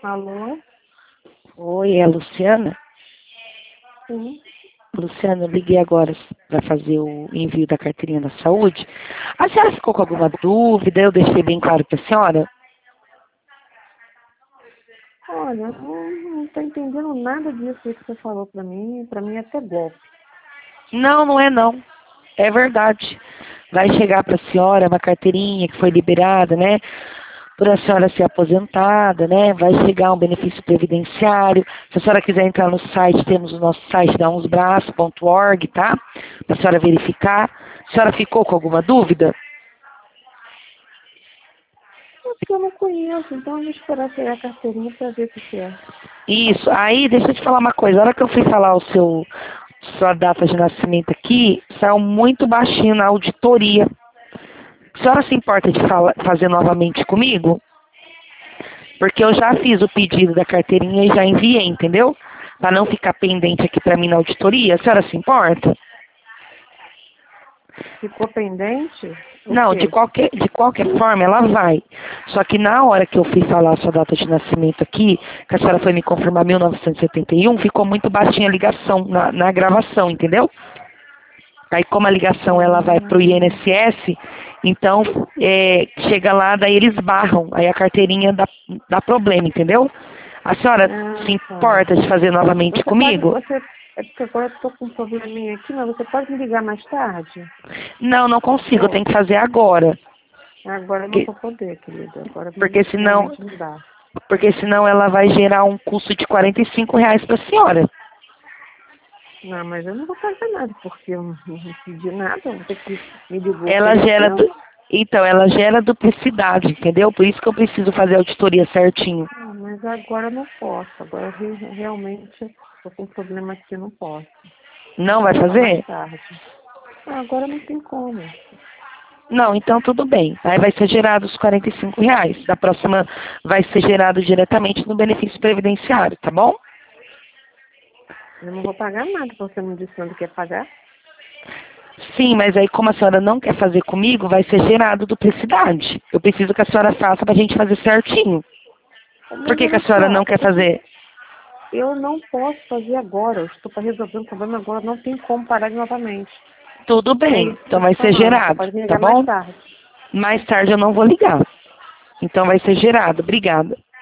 Alô? Oi, é a Luciana? Sim. Luciana, eu liguei agora para fazer o envio da carteirinha da saúde. A senhora ficou com alguma dúvida? Eu deixei bem claro para a senhora? Olha, não tô entendendo nada disso aí que você falou pra mim. Pra mim é até golpe. Não, não é não. É verdade. Vai chegar para a senhora uma carteirinha que foi liberada, né? Por a senhora ser aposentada, né? Vai chegar um benefício previdenciário. Se a senhora quiser entrar no site, temos o nosso site daumosbraços.org, tá? Para a senhora verificar. A senhora ficou com alguma dúvida? É porque eu não conheço, então eu vou esperar pegar a carteirinha pra ver o que é. Isso. Aí, deixa eu te falar uma coisa. A hora que eu fui falar sua data de nascimento aqui, saiu muito baixinho na auditoria. A senhora se importa de fazer novamente comigo? Porque eu já fiz o pedido da carteirinha e já enviei, entendeu? Para não ficar pendente aqui para mim na auditoria. A senhora se importa? Ficou pendente? O Não, de quê? qualquer forma ela vai. Só que na hora que eu fui falar a sua data de nascimento aqui, que a senhora foi me confirmar 1971, ficou muito baixinha a ligação na gravação, entendeu? Aí como a ligação ela vai para o Ah, INSS, então chega lá, daí eles barram, aí a carteirinha dá problema, entendeu? A senhora se tá. importa de fazer novamente comigo? É porque agora eu tô com um probleminha aqui, mas você pode me ligar mais tarde? Não, não consigo, eu Ou tenho que fazer agora. agora eu não Porque, vou poder, querida. Agora porque senão, realmente não dá. porque senão ela vai gerar um custo de R$ 45 para a senhora. Não, mas eu não vou fazer nada, porque eu não pedi nada, você que me ligou Ela gera, oferecendo. então, ela gera duplicidade, entendeu? Por isso que eu preciso fazer a auditoria certinho. Ah, mas agora eu não posso, agora eu realmente estou com um problema aqui, eu não posso. Não vai Só mais fazer? tarde. Ah, agora não tem como. Não, então tudo bem. Aí vai ser gerado os R$ 45. Da próxima vai ser gerado diretamente no benefício previdenciário, tá bom? Eu não vou pagar nada, você não disse quando quer pagar. Sim, mas aí como a senhora não quer fazer comigo, vai ser gerado duplicidade. Eu preciso que a senhora faça pra gente fazer certinho. Por Mas que a olha senhora só, não quer fazer? eu não posso fazer agora, eu estou para resolver um problema agora, não tem como parar novamente. Tudo É bem, isso que eu então estou vai te ser falando, você gerado, pode me tá ligar mais bom? tarde. Mais tarde eu não vou ligar. Então vai ser gerado. Obrigada.